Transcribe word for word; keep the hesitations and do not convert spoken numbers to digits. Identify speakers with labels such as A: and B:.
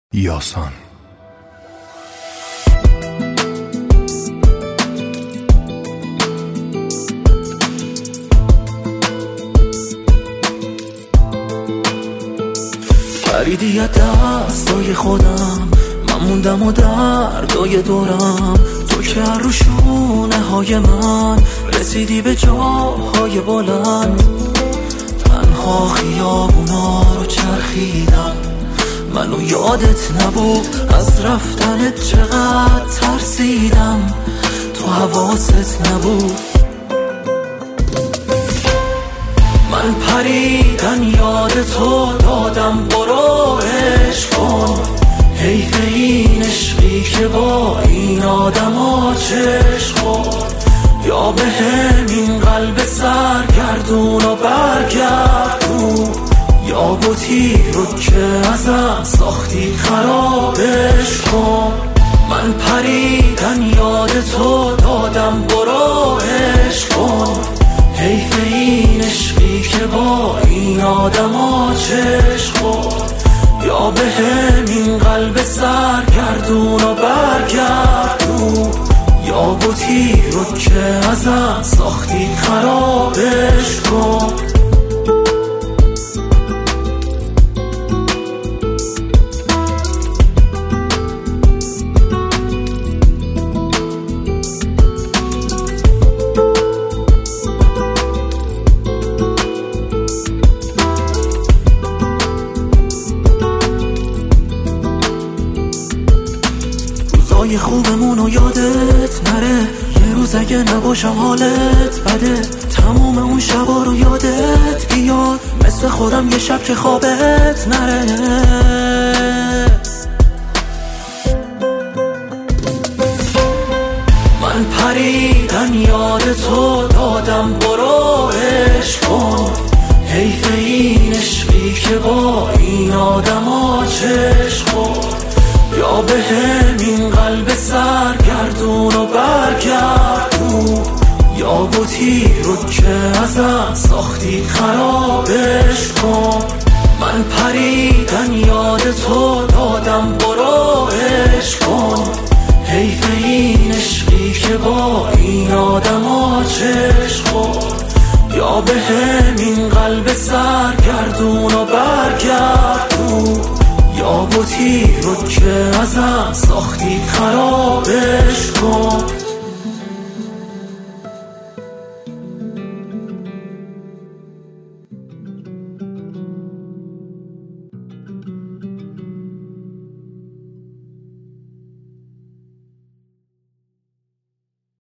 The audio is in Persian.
A: یاسان.
B: پریدی از دستای خودم، من موندم و دردای دورم. تو که رو شونه های من رسیدی به جاهای بلند. تنها خیابونا رو چرخیدم، منو یادت نبود از رفتنت چقدر ترسیدم. تو حواست نبود من پریدن یاد تو دادم برو عشق کن. حیف این عشقی که با این آدم ها چشم خورد. یا به همین قلب سرگردون و برگردون، یا بوتی رو که ازم ساختی خرابش کن. من پریدن یاد تو دادم برو عشق کن. حیف این عشقی که با این آدم ها چشم خورد. یا به همین قلب سرگردون و برگردون، یا بوتی رو که ازم ساختی خرابش کن. روزای خوبمونو یادت نره، یه روز اگه نباشم حالت بده. تموم اون شبا رو یادت بیاد، مثل خودم یه شب که خوابت نره. من پریدن یاد تو دادم برو عشق کن. حیف این عشقی که با این آدم ها چشم خورد. یا به همین قلب سرگردون و برگردون، یا بوتی رو که ازم ساختی خرابش کن. من پریدن یاد تو دادم برو عشق کن. حیف این عشقی که با این آدم ها چشم خورد. یا به همین قلب سرگردون و برگردون، یا بوتی رو که ازم ساختی خرابش کن.